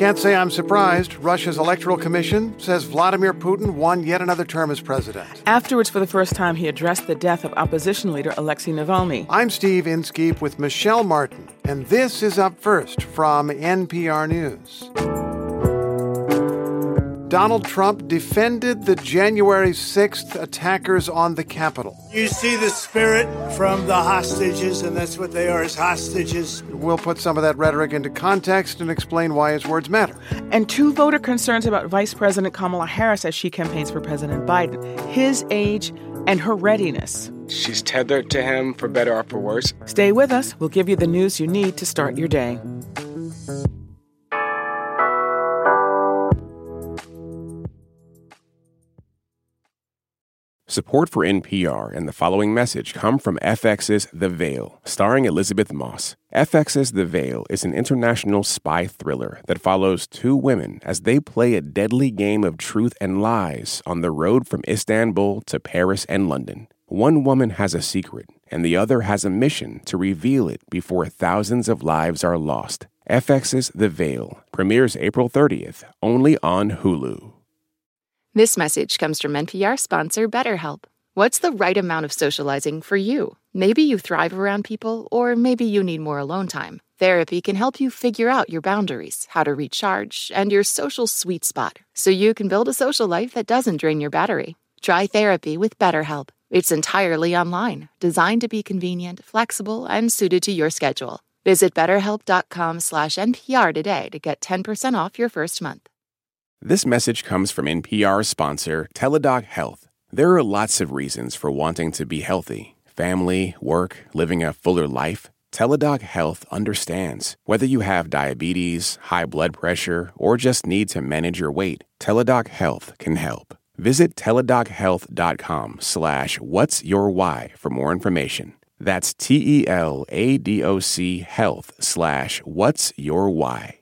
Can't say I'm surprised. Russia's Electoral Commission says Vladimir Putin won yet another term as president. Afterwards, for the first time, he addressed the death of opposition leader Alexei Navalny. I'm Steve Inskeep with Michelle Martin, and this is Up First from NPR News. Donald Trump defended the January 6th attackers on the Capitol. You see the spirit from the hostages, and that's what they are, is hostages. We'll put some of that rhetoric into context and explain why his words matter. And two voter concerns about Vice President Kamala Harris as she campaigns for President Biden. His age and her readiness. She's tethered to him, for better or for worse. Stay with us. We'll give you the news you need to start your day. Support for NPR and the following message come from FX's The Veil, starring Elizabeth Moss. FX's The Veil is an international spy thriller that follows two women as they play a deadly game of truth and lies on the road from Istanbul to Paris and London. One woman has a secret, and the other has a mission to reveal it before thousands of lives are lost. FX's The Veil premieres April 30th, only on Hulu. This message comes from NPR sponsor BetterHelp. What's the right amount of socializing for you? Maybe you thrive around people, or maybe you need more alone time. Therapy can help you figure out your boundaries, how to recharge, and your social sweet spot, so you can build a social life that doesn't drain your battery. Try therapy with BetterHelp. It's entirely online, designed to be convenient, flexible, and suited to your schedule. Visit BetterHelp.com/NPR today to get 10% off your first month. This message comes from NPR sponsor Teladoc Health. There are lots of reasons for wanting to be healthy. Family, work, living a fuller life. Teladoc Health understands. Whether you have diabetes, high blood pressure, or just need to manage your weight, Teladoc Health can help. Visit teladochealth.com/whatsyourwhy for more information. That's TELADOC health/whatsyourwhy.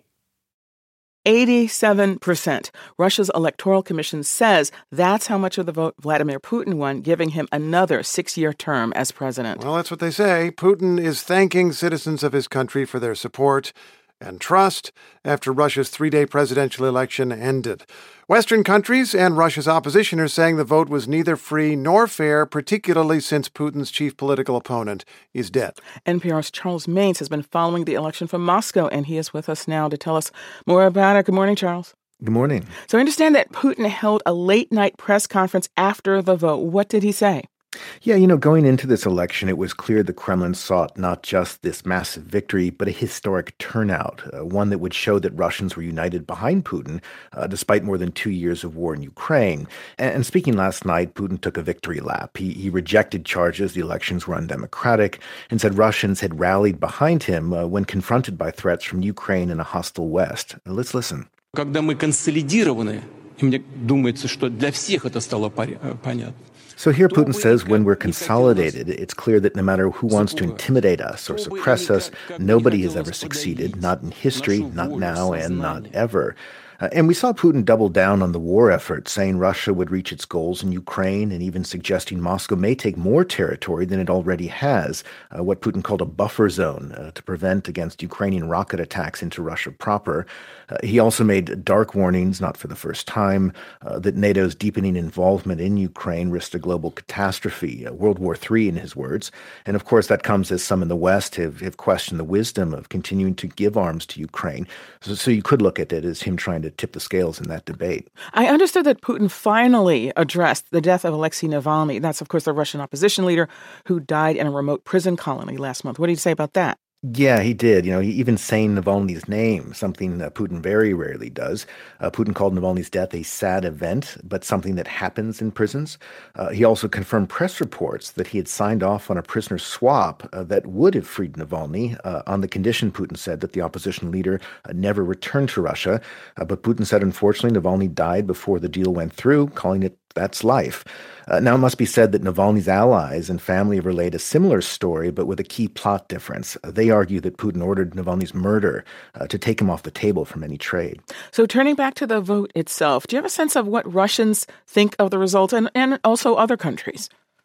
87%. Russia's Electoral Commission says that's how much of the vote Vladimir Putin won, giving him another 6-year term as president. Well, that's what they say. Putin is thanking citizens of his country for their support and trust after Russia's 3-day presidential election ended. Western countries and Russia's opposition are saying the vote was neither free nor fair, particularly since Putin's chief political opponent is dead. NPR's Charles Maines has been following the election from Moscow, and he is with us now to tell us more about it. Good morning, Charles. Good morning. So I understand that Putin held a late-night press conference after the vote. What did he say? Yeah, going into this election, it was clear the Kremlin sought not just this massive victory, but a historic turnout, one that would show that Russians were united behind Putin, despite more than 2 years of war in Ukraine. And speaking last night, Putin took a victory lap. He rejected charges the elections were undemocratic and said Russians had rallied behind him when confronted by threats from Ukraine and a hostile West. Let's listen. Когда мы консолидированы, и мне думается, что для всех это стало понятно. So here Putin says when we're consolidated, it's clear that no matter who wants to intimidate us or suppress us, nobody has ever succeeded, not in history, not now, and not ever. And we saw Putin double down on the war effort, saying Russia would reach its goals in Ukraine and even suggesting Moscow may take more territory than it already has, what Putin called a buffer zone to prevent against Ukrainian rocket attacks into Russia proper. He also made dark warnings, not for the first time, that NATO's deepening involvement in Ukraine risked a global catastrophe, World War III in his words. And of course, that comes as some in the West have questioned the wisdom of continuing to give arms to Ukraine. So you could look at it as him trying to tip the scales in that debate. I understood that Putin finally addressed the death of Alexei Navalny. That's, of course, the Russian opposition leader who died in a remote prison colony last month. What do you say about that? Yeah, he did. He even saying Navalny's name, something Putin very rarely does. Putin called Navalny's death a sad event, but something that happens in prisons. He also confirmed press reports that he had signed off on a prisoner swap that would have freed Navalny on the condition, Putin said, that the opposition leader never returned to Russia. But Putin said, unfortunately, Navalny died before the deal went through, calling it that's life. Now, it must be said that Navalny's allies and family have relayed a similar story, but with a key plot difference. They argue that Putin ordered Navalny's murder to take him off the table from any trade. So turning back to the vote itself, do you have a sense of what Russians think of the result and also other countries?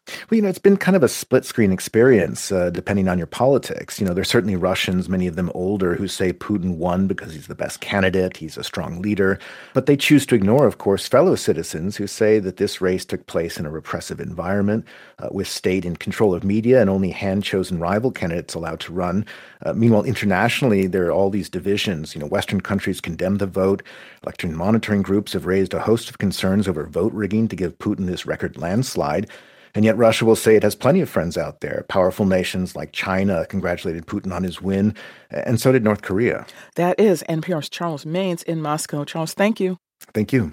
Well, it's been kind of a split-screen experience, depending on your politics. There's certainly Russians, many of them older, who say Putin won because he's the best candidate, he's a strong leader. But they choose to ignore, of course, fellow citizens who say that this race took place in a repressive environment, with state in control of media and only hand-chosen rival candidates allowed to run. Meanwhile, internationally, there are all these divisions. Western countries condemn the vote. Election monitoring groups have raised a host of concerns over vote rigging to give Putin this record landslide. And yet Russia will say it has plenty of friends out there. Powerful nations like China congratulated Putin on his win, and so did North Korea. That is NPR's Charles Maynes in Moscow. Charles, thank you. Thank you.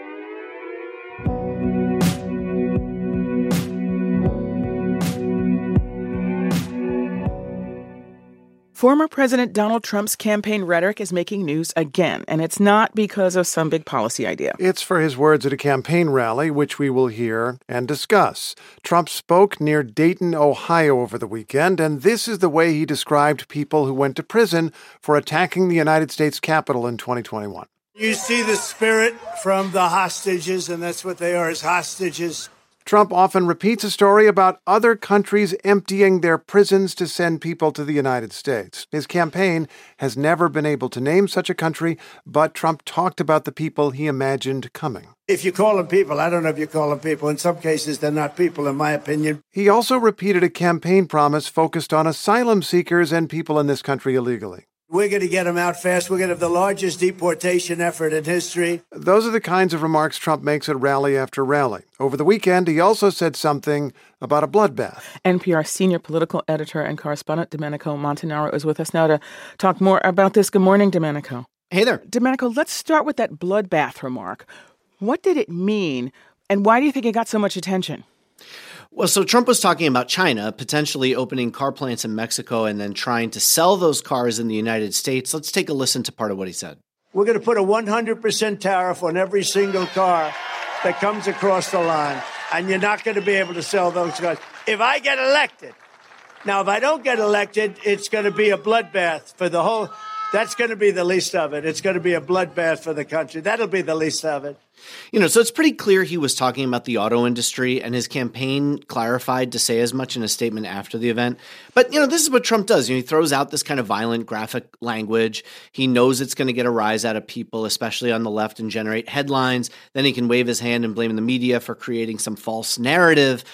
Former President Donald Trump's campaign rhetoric is making news again, and it's not because of some big policy idea. It's for his words at a campaign rally, which we will hear and discuss. Trump spoke near Dayton, Ohio over the weekend, and this is the way he described people who went to prison for attacking the United States Capitol in 2021. You see the spirit from the hostages, and that's what they are, as hostages. Trump often repeats a story about other countries emptying their prisons to send people to the United States. His campaign has never been able to name such a country, but Trump talked about the people he imagined coming. If you call them people, I don't know if you call them people. In some cases, they're not people, in my opinion. He also repeated a campaign promise focused on asylum seekers and people in this country illegally. We're going to get them out fast. We're going to have the largest deportation effort in history. Those are the kinds of remarks Trump makes at rally after rally. Over the weekend, he also said something about a bloodbath. NPR senior political editor and correspondent Domenico Montanaro is with us now to talk more about this. Good morning, Domenico. Hey there. Domenico, let's start with that bloodbath remark. What did it mean, and why do you think it got so much attention? Well, so Trump was talking about China potentially opening car plants in Mexico and then trying to sell those cars in the United States. Let's take a listen to part of what he said. We're going to put a 100% tariff on every single car that comes across the line, and you're not going to be able to sell those cars. If I get elected, now if I don't get elected, it's going to be a bloodbath for the whole. That's going to be the least of it. It's going to be a bloodbath for the country. That'll be the least of it. So it's pretty clear he was talking about the auto industry, and his campaign clarified to say as much in a statement after the event. But, this is what Trump does. He throws out this kind of violent, graphic language. He knows it's going to get a rise out of people, especially on the left, and generate headlines. Then he can wave his hand and blame the media for creating some false narrative.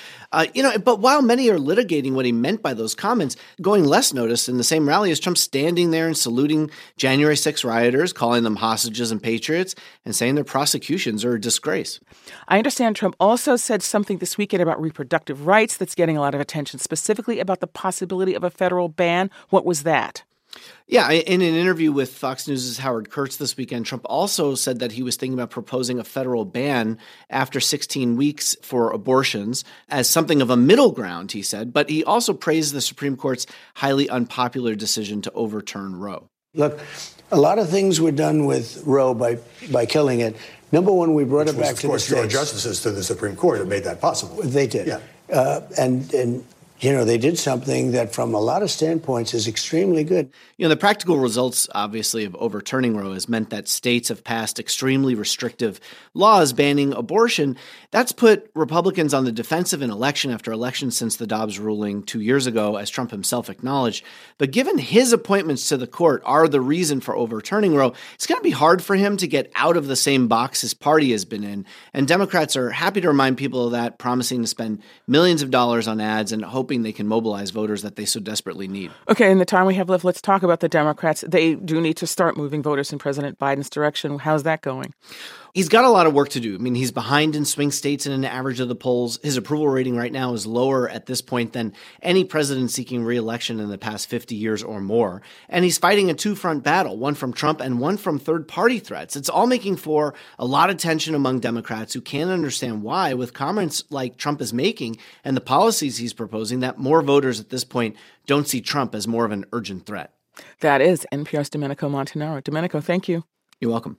But while many are litigating what he meant by those comments, going less noticed in the same rally is Trump standing there and saluting January 6 rioters, calling them hostages and patriots, and saying their prosecutions are a disgrace. I understand Trump also said something this weekend about reproductive rights that's getting a lot of attention, specifically about the possibility of a federal ban. What was that? Yeah, in an interview with Fox News' Howard Kurtz this weekend, Trump also said that he was thinking about proposing a federal ban after 16 weeks for abortions as something of a middle ground, he said. But he also praised the Supreme Court's highly unpopular decision to overturn Roe. Look, a lot of things were done with Roe by killing it. Number one, we brought it back to the states. Of course, your justices to the Supreme Court that made that possible. They did. Yeah. And they did something that from a lot of standpoints is extremely good. The practical results, obviously, of overturning Roe has meant that states have passed extremely restrictive laws banning abortion. That's put Republicans on the defensive in election after election since the Dobbs ruling 2 years ago, as Trump himself acknowledged. But given his appointments to the court are the reason for overturning Roe, it's going to be hard for him to get out of the same box his party has been in. And Democrats are happy to remind people of that, promising to spend millions of dollars on ads and hoping they can mobilize voters that they so desperately need. Okay, in the time we have left, let's talk about the Democrats. They do need to start moving voters in President Biden's direction. How's that going? He's got a lot of work to do. He's behind in swing states in an average of the polls. His approval rating right now is lower at this point than any president seeking re-election in the past 50 years or more. And he's fighting a two-front battle, one from Trump and one from third-party threats. It's all making for a lot of tension among Democrats who can't understand why, with comments like Trump is making and the policies he's proposing, that more voters at this point don't see Trump as more of an urgent threat. That is NPR's Domenico Montanaro. Domenico, thank you. You're welcome.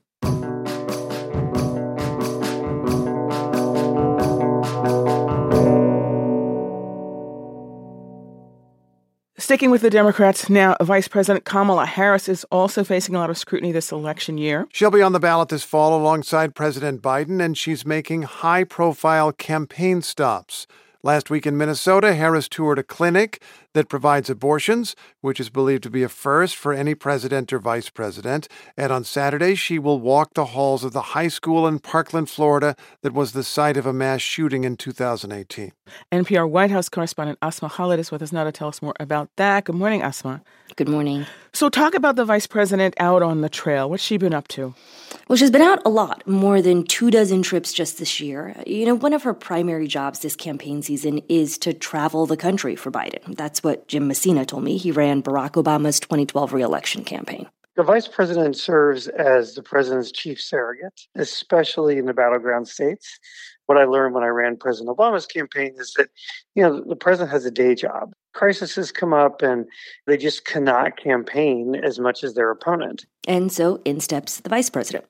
Sticking with the Democrats now, Vice President Kamala Harris is also facing a lot of scrutiny this election year. She'll be on the ballot this fall alongside President Biden, and she's making high-profile campaign stops. Last week in Minnesota, Harris toured a clinic that provides abortions, which is believed to be a first for any president or vice president. And on Saturday, she will walk the halls of the high school in Parkland, Florida, that was the site of a mass shooting in 2018. NPR White House correspondent Asma Khalid is with us now to tell us more about that. Good morning, Asma. Good morning. So talk about the vice president out on the trail. What's she been up to? Well, she's been out a lot, more than 24 trips just this year. One of her primary jobs this campaign season is to travel the country for Biden. That's what Jim Messina told me. He ran Barack Obama's 2012 re-election campaign. The vice president serves as the president's chief surrogate, especially in the battleground states. What I learned when I ran President Obama's campaign is that, the president has a day job. Crises come up and they just cannot campaign as much as their opponent. And so in steps the vice president.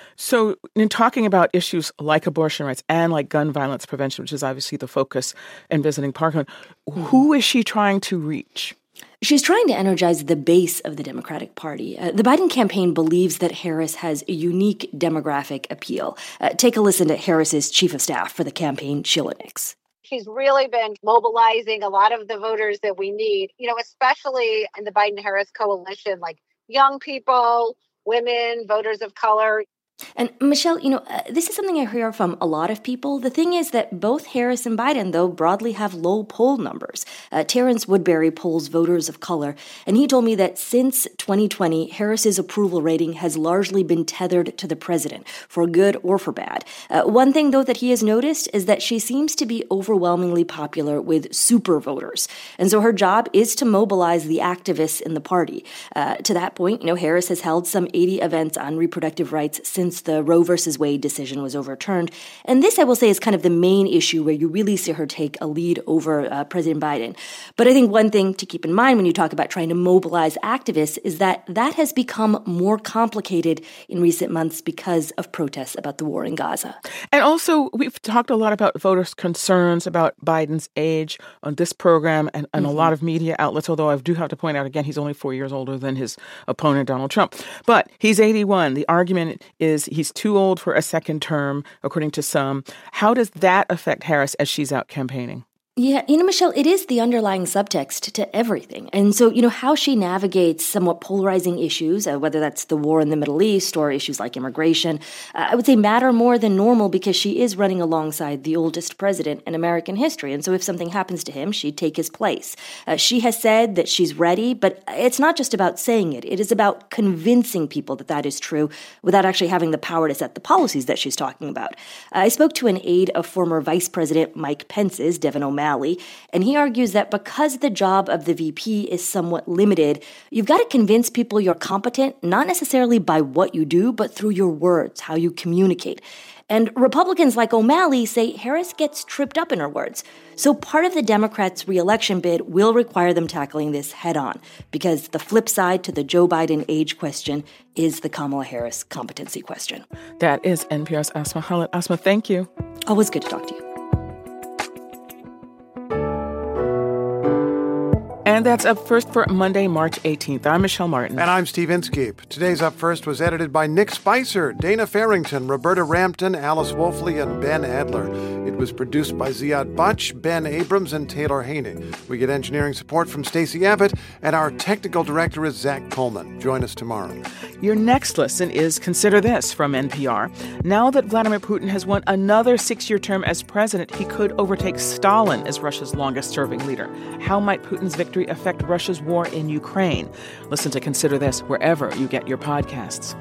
So in talking about issues like abortion rights and like gun violence prevention, which is obviously the focus in visiting Parkland, who is she trying to reach? She's trying to energize the base of the Democratic Party. The Biden campaign believes that Harris has a unique demographic appeal. Take a listen to Harris's chief of staff for the campaign, Sheila Nix. She's really been mobilizing a lot of the voters that we need, especially in the Biden-Harris coalition, like young people, women, voters of color. And Michelle, this is something I hear from a lot of people. The thing is that both Harris and Biden, though, broadly have low poll numbers. Terrence Woodbury polls voters of color, and he told me that since 2020, Harris's approval rating has largely been tethered to the president, for good or for bad. One thing, though, that he has noticed is that she seems to be overwhelmingly popular with super voters. And so her job is to mobilize the activists in the party. To that point, Harris has held some 80 events on reproductive rights since the Roe versus Wade decision was overturned. And this, I will say, is kind of the main issue where you really see her take a lead over President Biden. But I think one thing to keep in mind when you talk about trying to mobilize activists is that has become more complicated in recent months because of protests about the war in Gaza. And also, we've talked a lot about voters' concerns about Biden's age on this program and a lot of media outlets, although I do have to point out, again, he's only 4 years older than his opponent, Donald Trump. But he's 81. The argument is he's too old for a second term, according to some. How does that affect Harris as she's out campaigning? Yeah, Michelle, it is the underlying subtext to everything. And so, how she navigates somewhat polarizing issues, whether that's the war in the Middle East or issues like immigration, I would say matter more than normal because she is running alongside the oldest president in American history. And so if something happens to him, she'd take his place. She has said that she's ready, but it's not just about saying it. It is about convincing people that is true without actually having the power to set the policies that she's talking about. I spoke to an aide of former Vice President Mike Pence's, Devin O'Malley, and he argues that because the job of the VP is somewhat limited, you've got to convince people you're competent, not necessarily by what you do, but through your words, how you communicate. And Republicans like O'Malley say Harris gets tripped up in her words. So part of the Democrats' re-election bid will require them tackling this head-on, because the flip side to the Joe Biden age question is the Kamala Harris competency question. That is NPR's Asma Khalid. Asma, thank you. Always good to talk to you. And that's Up First for Monday, March 18th. I'm Michelle Martin. And I'm Steve Inskeep. Today's Up First was edited by Nick Spicer, Dana Farrington, Roberta Rampton, Alice Wolfley, and Ben Adler. It was produced by Ziad Butch, Ben Abrams, and Taylor Haney. We get engineering support from Stacey Abbott, and our technical director is Zach Coleman. Join us tomorrow. Your next listen is Consider This from NPR. Now that Vladimir Putin has won another 6-year term as president, he could overtake Stalin as Russia's longest-serving leader. How might Putin's victory affect Russia's war in Ukraine? Listen to Consider This wherever you get your podcasts.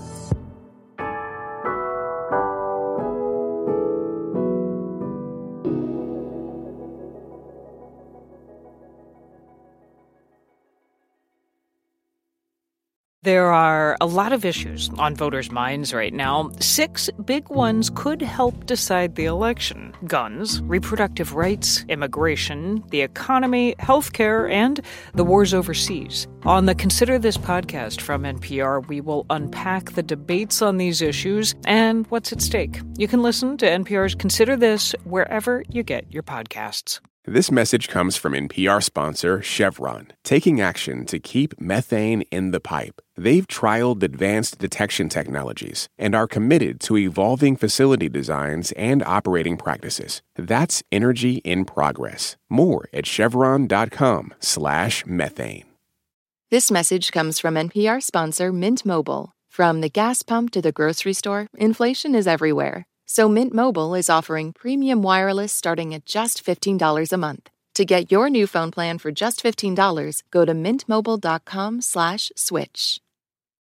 There are a lot of issues on voters' minds right now. 6 big ones could help decide the election: guns, reproductive rights, immigration, the economy, healthcare, and the wars overseas. On the Consider This podcast from NPR, we will unpack the debates on these issues and what's at stake. You can listen to NPR's Consider This wherever you get your podcasts. This message comes from NPR sponsor Chevron, taking action to keep methane in the pipe. They've trialed advanced detection technologies and are committed to evolving facility designs and operating practices. That's energy in progress. More at chevron.com/methane. This message comes from NPR sponsor Mint Mobile. From the gas pump to the grocery store, inflation is everywhere. So Mint Mobile is offering premium wireless starting at just $15 a month. To get your new phone plan for just $15, go to mintmobile.com/switch.